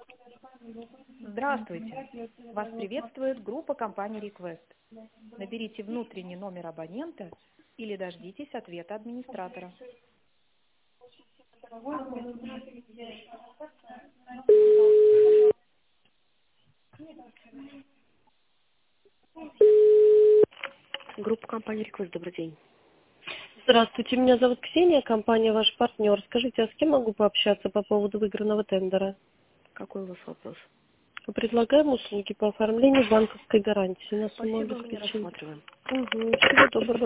Здравствуйте. Вас приветствует группа компании Request. Наберите внутренний номер абонента или дождитесь ответа администратора. Группа компании Request, добрый день. Здравствуйте, меня зовут Ксения, компания «Ваш партнер». Скажите, а с кем могу пообщаться по поводу выигранного тендера? Какой у вас вопрос? Предлагаем услуги по оформлению банковской гарантии на сумму Спасибо, мы не обеспечения. рассматриваем. Всего доброго.